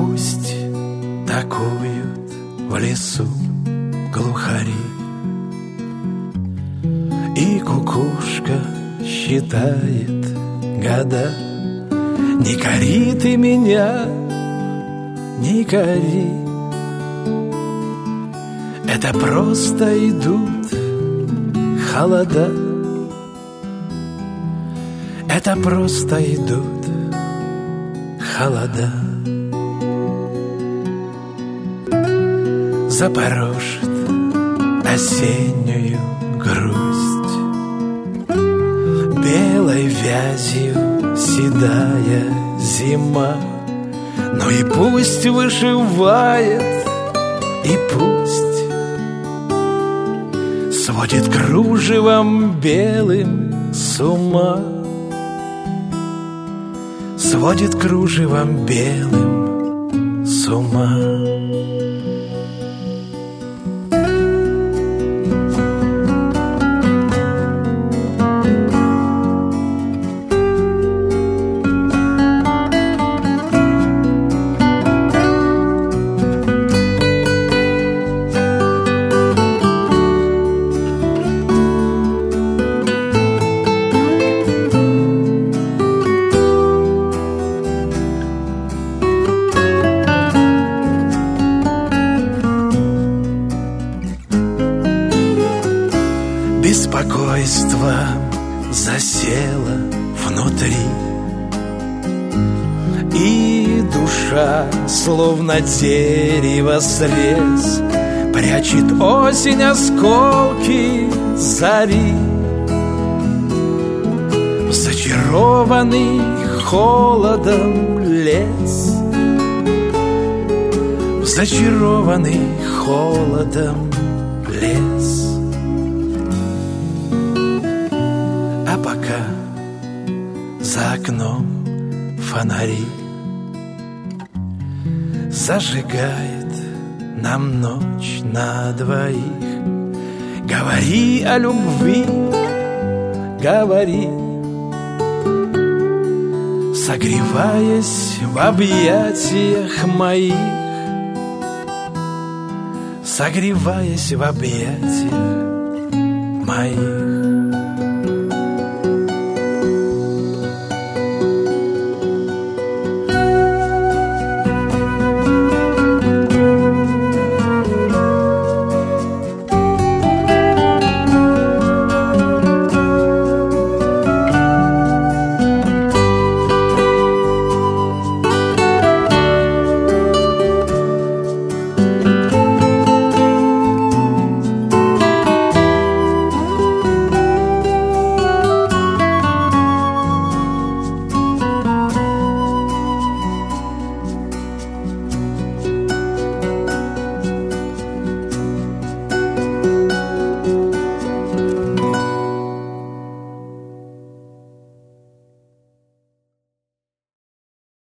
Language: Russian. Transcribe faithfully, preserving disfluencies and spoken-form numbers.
пусть такуют в лесу глухари, и кукушка считает года. Не кори ты меня, не кори, это просто идут холода. Это просто идут холода. Запорошит осеннюю грусть белой вязью седая зима. Ну и пусть вышивает, и пусть сводит кружевом белым с ума, сводит кружевом белым с ума. Беспокойство засело внутри, и душа, словно дерево срез, прячет осень осколки зари. Зачарованный холодом лес, зачарованный холодом лес. А пока за окном фонари зажигает нам ночь на двоих. Говори о любви, говори, согреваясь в объятиях моих, согреваясь в объятиях моих.